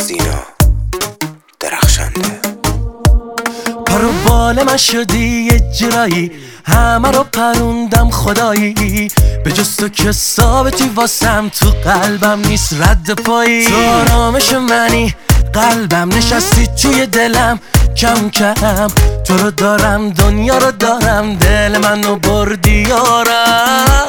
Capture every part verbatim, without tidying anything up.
سینا درخشنده. پرو بال من شدی یه جرایی، همه رو پروندم خدایی، به جز تو که ثابتی واسم تو قلبم نیست رد پایی. تو آرامش منی، قلبم نشستی توی دلم، کم کم تو رو دارم دنیا رو دارم، دل منو بردی یارم.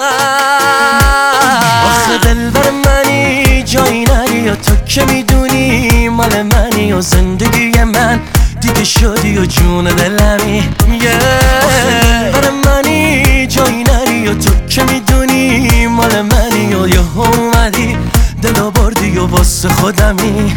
آخه دلبر منی جایی نری و تو که میدونی مال منی و زندگی من دیگه شدی و جون دلمی. آخه دلبر منی جایی نری و تو که میدونی مال منی و یه اومدی دلو بردی و واسه خودمی.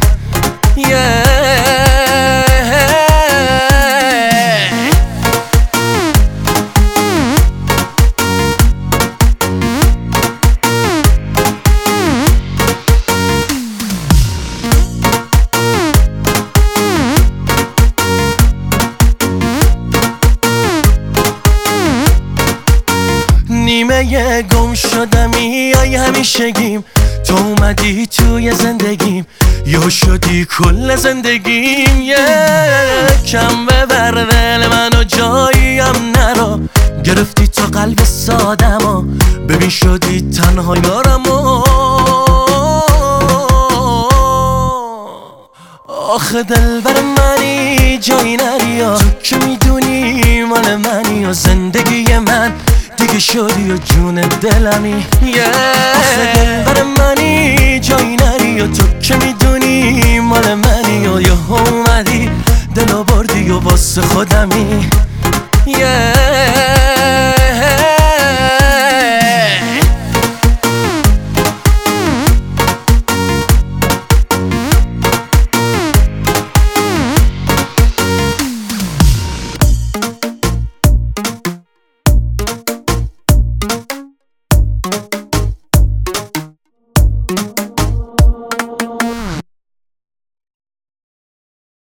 نیمه گم شدمی ای همیشگیم، تو اومدی توی زندگیم یا شدی کل زندگیم. یکم ببر دل منو جاییم نرو، گرفتی تو قلب سادمو، ببین شدی تنها یارمو. آخه دلبر منی جایی نری و تو که میدونی مال منی و زندگی من دیگه شدی و جون دلمی. آخه دلبر منی جایی نری و تو که میدونی مال منی و یه اومدی دلو بردی و واسه خودمی.